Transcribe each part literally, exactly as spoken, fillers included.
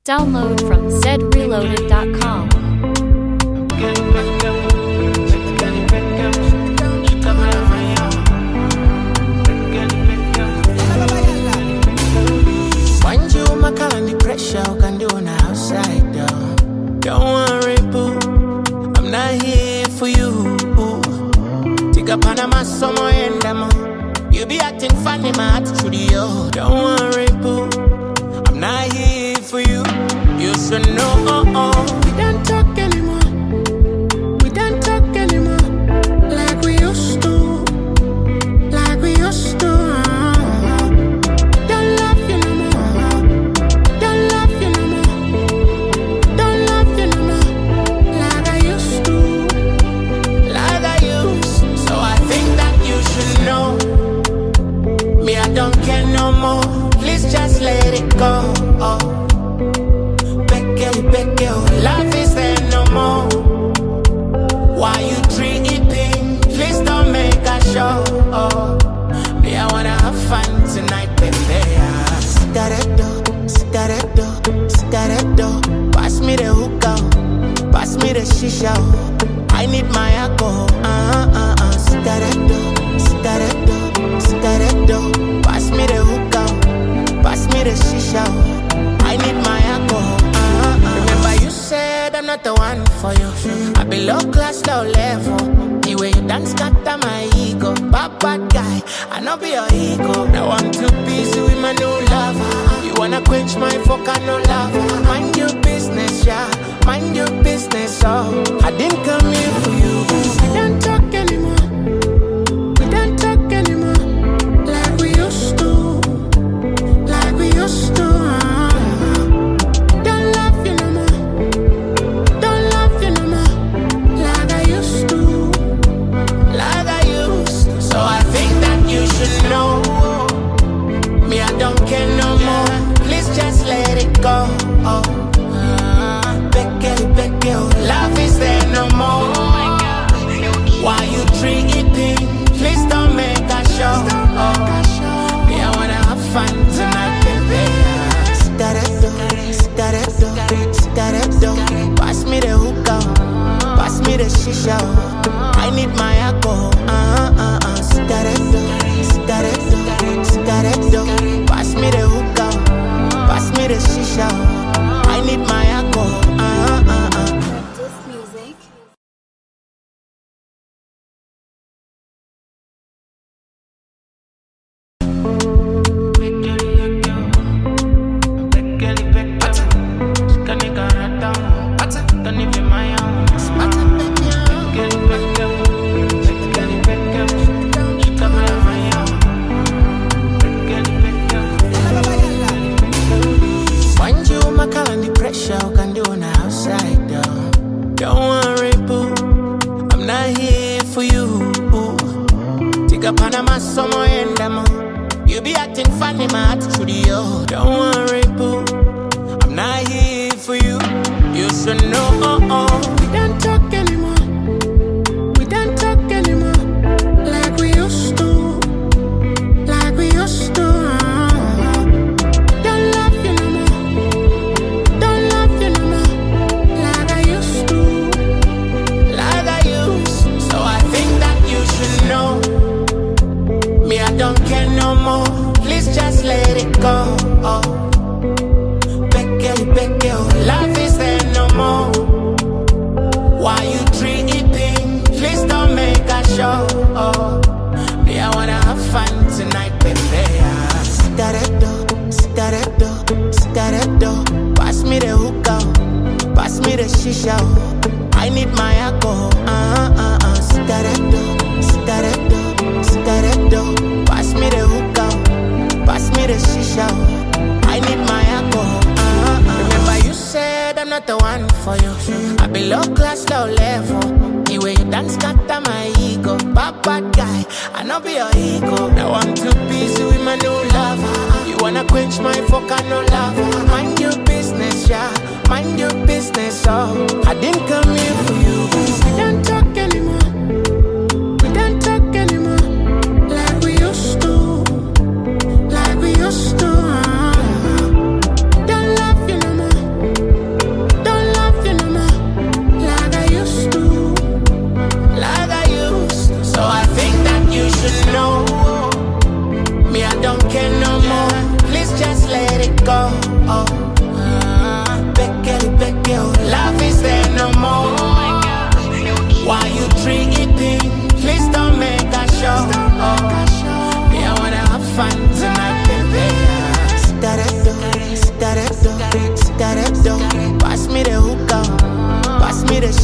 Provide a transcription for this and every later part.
Download from zed reloaded dot com. Mind you, my car and the pressure can do on the outside though. Don't worry, boo, I'm not here for you. Take a Panama somewhere in them. You be acting funny, my attitude, yo. Don't worry, boo, I'm not here for you. You should know, oh, oh. We don't talk anymore. We don't talk anymore. Like we used to. Like we used to. Don't love you no more. Don't love you no more. Don't love you no more. Like I used to. Like I used to. So I think that you should know. Me, I don't care no more. Please just let it go. Oh. Love is there no more. Why you tripping? Please don't make a show. Oh, me, I wanna have fun tonight, baby. Cigaretto, cigaretto, cigaretto. Pass me the hookah, pass me the shisha. I need my alcohol. Uh uh uh. Cigaretto, cigaretto, cigaretto. Pass me the hookah, pass me the shisha. I need my alcohol. I'm not the one for you. I be low class, low level. The way you dance scatter my ego. Bad, bad guy, I know be your ego. Now I'm too busy with my new lover. You wanna quench my volcano lava. Mind your business, yeah. Mind your business, oh. I didn't come here for you. We don't talk anymore. We don't talk anymore. Like we used to. Like we used to. No, me, I don't care no more. Please just let it go. Oh, uh, Becky, Becky, love is there no more. Why you tripping? Please don't make a show. Oh, me, I wanna have fun tonight, baby. Cigaretto, cigaretto, cigaretto. Pass me the hookah, pass me the shisha. I need my alcohol. Uh uh uh. Cigaretto. Cigaretto, cigaretto. Pass me the hookah, pass me the shisha. I need my alcohol. Uh, uh, uh. This music. Panama somewhere in them. You be acting funny, my attitude, yo. Don't worry, boo, I'm not here for you. You should know, oh, oh. We don't talk anymore. We don't talk anymore. Like we used to. Like we used to. Don't love you no more. Don't love you no more. Like I used to. Like I used to. So I think that you should know. Me, I don't care no more. Please just let it go. Oh, Becky, Becky, love is there no more. Why you tripping? Please don't make a show. Oh, me, I wanna have fun tonight, baby. Cigaretto, cigaretto, cigaretto. Pass me the hookah, pass me the shisha. I need my alcohol. Uh uh uh. Cigaretto, cigaretto. Cigaretto, pass me the hookah, pass me the shisha. I need my alcohol. Uh, uh. Remember you said I'm not the one for you. I be low class, low level. The way you dance scatter my ego. Bad, bad guy, I know be your ego. Now I'm too busy with my new lover. You wanna quench my volcano lava. Mind your business, yeah. Mind your business, oh. I didn't come here for you. We don't talk anymore. We don't talk anymore. Like we used to. Like we used to. Don't love you no more.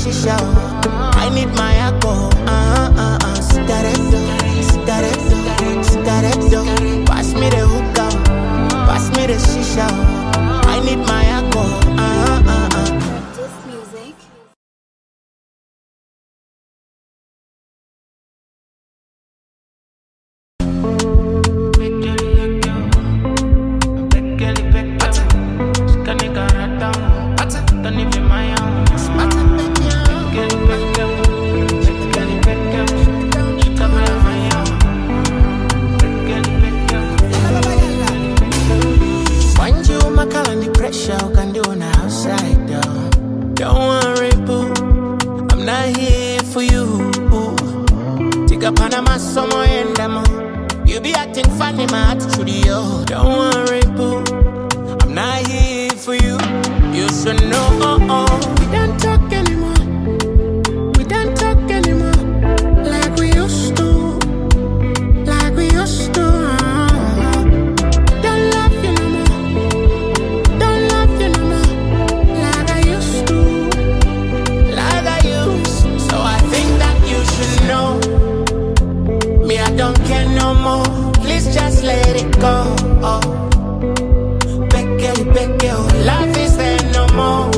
shisha. I need my alcohol. Uh uh uh. Cigaretto, cigaretto, cigaretto. Pass me the hookah, pass me the shisha. I need my alcohol. Uh uh uh. This music. Panama summer in them. You be acting funny, my attitude, yo. Don't worry, boo. I'm not here for you. You should know, oh, oh. We don't talk anymore. We don't talk anymore. Like we used to. Like we used to. Uh-huh. Don't love you no more. Don't love you no more. Like I used to. Like I used to. So I think that you should know. Me, I don't care no more. Please just let it go. Oh, Becky, Becky, oh, life is there no more.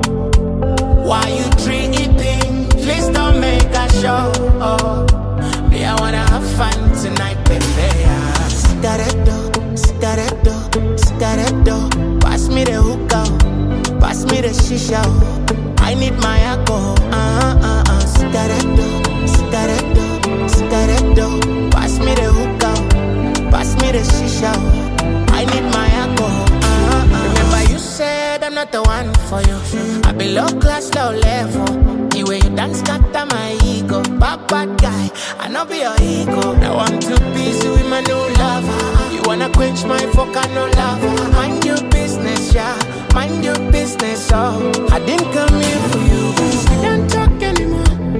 Why you tripping? Please don't make a show. Oh, me, I wanna have fun tonight, baby. Cigaretto, cigaretto, cigaretto. Pass me the hookah, pass me the shisha. I need my alcohol. Uh uh uh. Cigaretto, cigaretto. Cigaretto, pass me the hookah, pass me the shisha. I need my alcohol. Uh-huh. Remember you said I'm not the one for you. I be low class, low level. The way you dance scatter my ego. Bad bad guy, I know be your ego. Now I'm too busy with my new lover. You wanna quench my volcano lava. Mind your business, yeah. Mind your business, oh. I didn't come here for you. We don't talk anymore.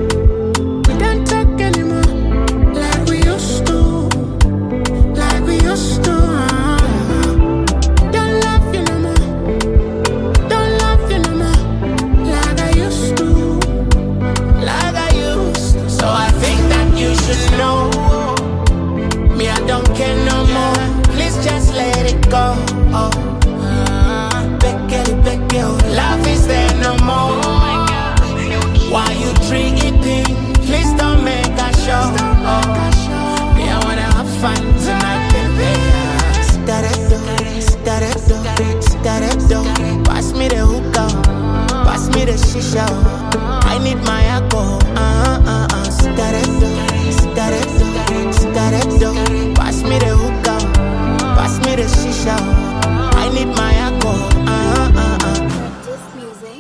Pass me the hookah, pass me the shisha. I need my alcohol. Uh uh uh. Cigaretto, cigaretto, cigaretto. Pass me the hookah, pass me the shisha. I need my alcohol. Uh uh uh. This music.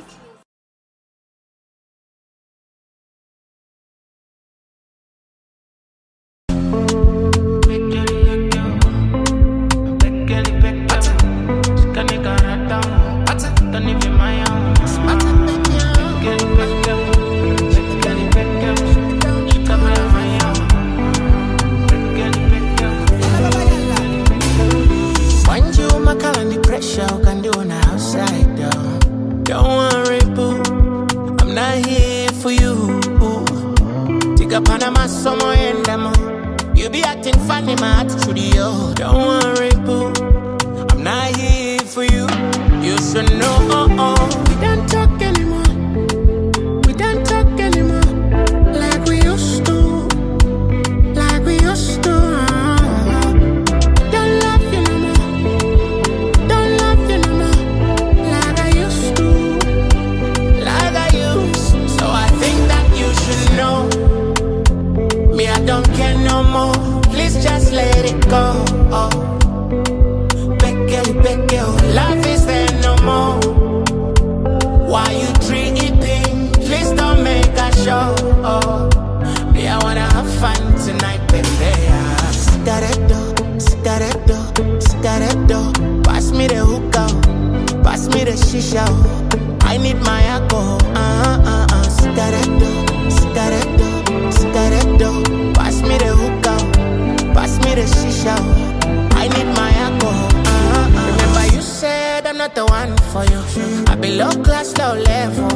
Panama summer in them. You be acting funny, my attitude, yo. Don't worry, boo. I'm not here for you. You should know, oh, oh. We don't talk anymore. We don't talk anymore. Like we used to. Like we used to. Uh-huh. Don't love you no more. Don't love you no more. Like I used to. Like I used to. So I think that you should know. Me, I don't care no more. Please just let it go. Oh, Becky, Becky, oh, life is there no more. Why you tripping? Please don't make a show. Oh, me, I wanna have fun tonight, baby. Cigaretto, cigaretto, cigaretto. Pass me the hookah, pass me the shisha. I need my alcohol. Uh uh uh. Cigaretto, cigaretto, cigaretto. Pass me the hookah, pass me the shisha. I need my alcohol. Uh-huh. Remember you said I'm not the one for you. I be low class, low level. The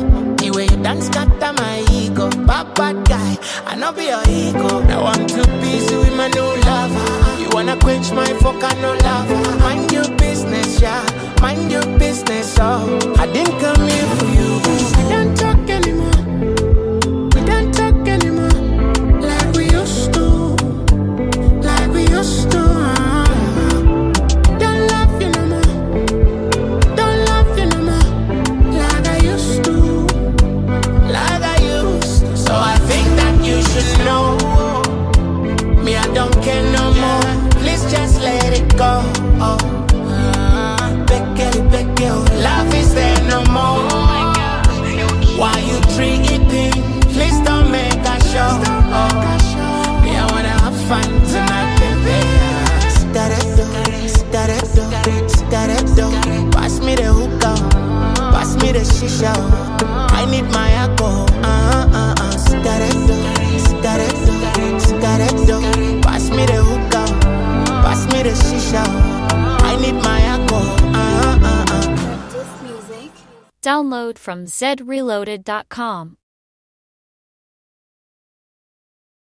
The way you dance scatter my ego. Bad bad guy, I know be your ego. Now I'm too busy with my new lover. You wanna quench my fuck, I no lover. Mind your business, yeah. Mind your business, oh. I didn't come here for you. We don't talk anymore. We don't talk anymore. Like we used to. Like we used to. Don't love you no more. Don't love you no more. Like I used to. Like I used to. So I think that you should know. Me, I don't care no more. Please just let it go. Oh. Love is there no more. Why you tripping? Please don't make a show. Oh. Me, I wanna have fun tonight, baby. Staredo, staredo, staredo. Pass me the hookah, pass me the shisha. I need my alcohol. Uh uh uh. Staredo, staredo, staredo. Pass me the hookah, pass me the shisha. I need my alcohol. Uh uh uh. Download from zed reloaded dot com.